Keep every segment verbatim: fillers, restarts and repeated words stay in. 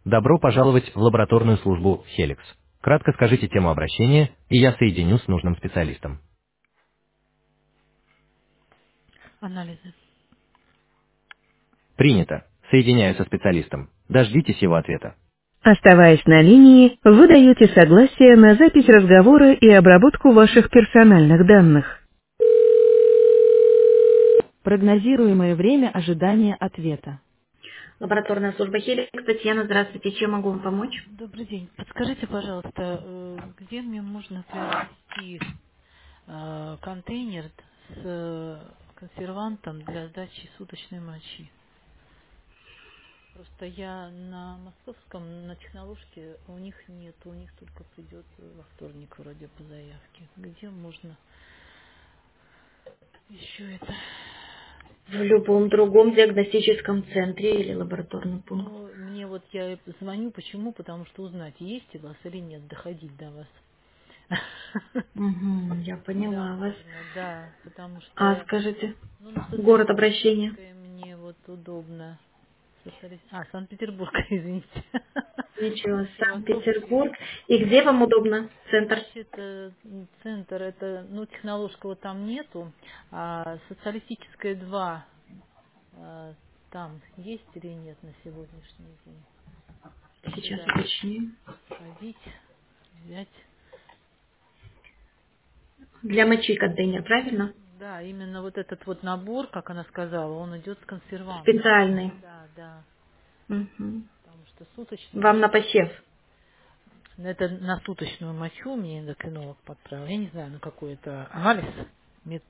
Добро пожаловать в лабораторную службу Helix. Кратко скажите тему обращения, и я соединю с нужным специалистом. Анализы. Принято. Соединяю со специалистом. Дождитесь его ответа. Оставаясь на линии, вы даете согласие на запись разговора и обработку ваших персональных данных. Прогнозируемое время ожидания ответа. Лабораторная служба Хеликс. Татьяна, здравствуйте. Чем могу вам помочь? Добрый день. Подскажите, пожалуйста, э, где мне можно приобрести э, контейнер с э, консервантом для сдачи суточной мочи? Просто я на московском, на технологии, у них нет, у них только придет во вторник вроде по заявке. Где можно еще это В любом другом диагностическом центре или лабораторном пункте. Ну, мне вот я звоню, почему? Потому что узнать, есть у вас или нет, доходить до вас. Угу, я Куда поняла вас. можно, да, потому А что, скажите, ну, на город обращения? социалистическое мне вот удобно. Социали- А, Санкт-Петербург, извините. Ничего, Севастопольский. Санкт-Петербург. И где вам удобно? Центр? Значит, э, центр, это, ну, технологского там нету, а социалистическое два э, там есть или нет на сегодняшний день? Чтобы Сейчас туда уточню. ходить, взять. Для мочи контейнер, правильно? Да, именно вот этот вот набор, как она сказала, он идет с консервантом. Специальный. Да, да. Мгм. Потому что суточная Вам на моча. посев. Это на суточную мочу мне эндокринолог подправил. Я не знаю, на какой это анализ. Мет-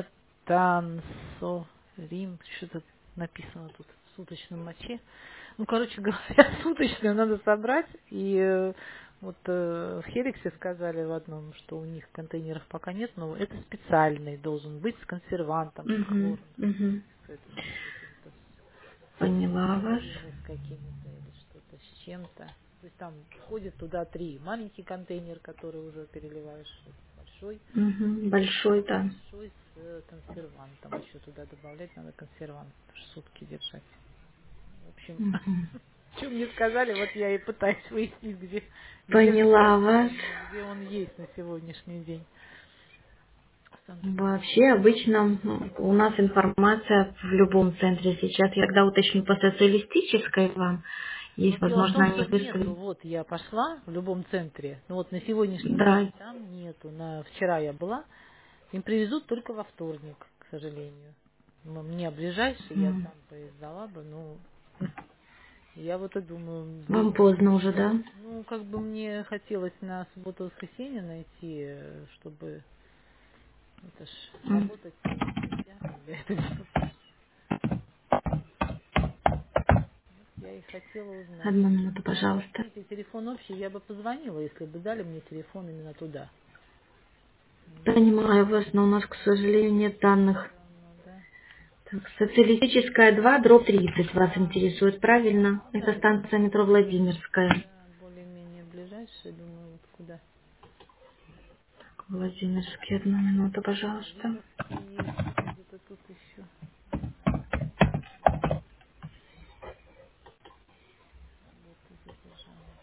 Метансорим, что-то написано тут в суточном моче. Ну, короче говоря, суточную надо собрать. И э, вот э, в Хеликсе сказали в одном, что у них контейнеров пока нет, но это специальный должен быть с консервантом, с Угу, хлором, угу. с, это, с каким-то Поняла вас. сульфурами с какими-то или что-то с чем-то. То есть там входит туда три. Маленький контейнер, который уже переливаешь, большой, Угу. Большой, и да. большой с э, консервантом. Еще туда добавлять надо консервант, потому что сутки держать. В общем, Угу. что мне сказали, вот я и пытаюсь выяснить, где, где Поняла взять, вас. ну, где он есть на сегодняшний день в Вообще, Санкт-Петербурге. обычно ну, у нас информация в любом центре сейчас. Я когда уточню по социалистической вам, Но есть, дело в возможно, том, что они нету. выставили. Вот я пошла в любом центре, но вот на сегодняшний день Да. там нету. На вчера я была, им привезут только во вторник, к сожалению. Ну, мне ближайший, я М. там поездала бы, ну, я вот и думаю, Вам блин, поздно уже, да? ну, как бы мне хотелось на субботу-воскресенье найти, э, чтобы, это ж, М. работать-то нельзя, когда это делать. Вот я и хотела узнать. Одну минуту, А у вас, пожалуйста. видите, телефон общий, я бы позвонила, если бы дали мне телефон именно туда. Нет, Понимаю вас, но у нас, к сожалению, нет данных. все равно, да? Так, социалистическая два, дробь тридцать вас Да, интересует, правильно? ну да, Это это станция метро Владимирская. да, более-менее ближайшее, думаю, вот куда. Владимирский, одну минуту, Да, пожалуйста. Витебский есть, где-то тут еще. Работу задержала.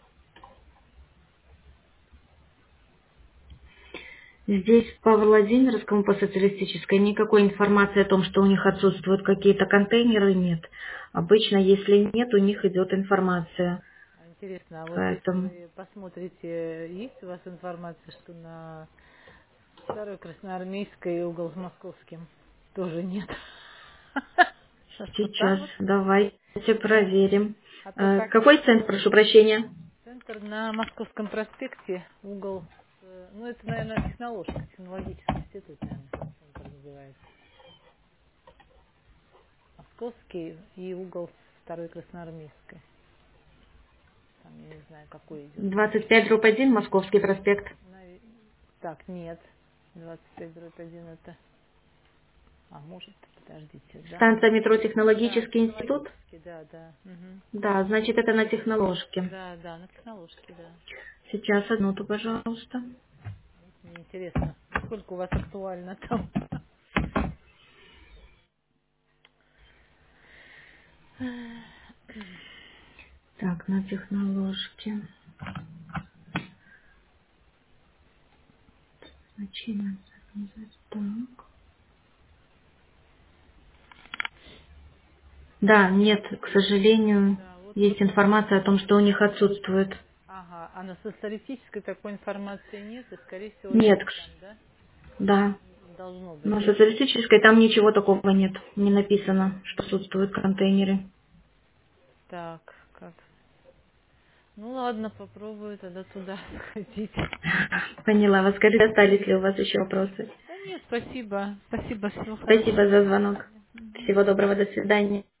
Здесь по Владимирскому, по социалистической, никакой информации о том, что у них отсутствуют какие-то контейнеры, нет. Обычно, если нет, у них идет информация. А интересно, а вот если Поэтому вы посмотрите, есть у вас информация, что на Старой Красноармейской угол с Московским тоже нет? Вот там сейчас вот, давайте проверим. а то Э, как Какой центр, прошу прощения? центр на Московском проспекте, угол, с, э, ну это, наверное, технология, технологический институт, наверное, центр называется. Московский и угол с Второй Красноармейской. Там я не знаю, какой идет. двадцать пять дробь один, Московский проспект. Наве- Так, нет. двадцать пять дробь один это... А, может, подождите, да? Станция метро Да, Технологический институт? технологический, да, да. Мгм. Да, значит, это на техноложке. Да, да, на технологический, да. Сейчас, одну минуту, пожалуйста. Вот мне интересно, насколько у вас актуально там. Так, на техноложке. Значение. Так. Да, нет, к сожалению, Да, вот, вот. есть информация о том, что у них отсутствует. Ага, а на социалистической такой информации нет, и, скорее всего, Нет, есть к там, с- да? да. Должно быть, Но да? социалистической там ничего такого нет. Не написано, что отсутствуют контейнеры. Так, как? Ну ладно, попробую тогда туда сходить. Поняла вас. Скажите, остались ли у вас еще вопросы? Да нет, спасибо. Спасибо, всего Спасибо хорошего. за До звонок. свидания. Мгм. Всего доброго, до свидания.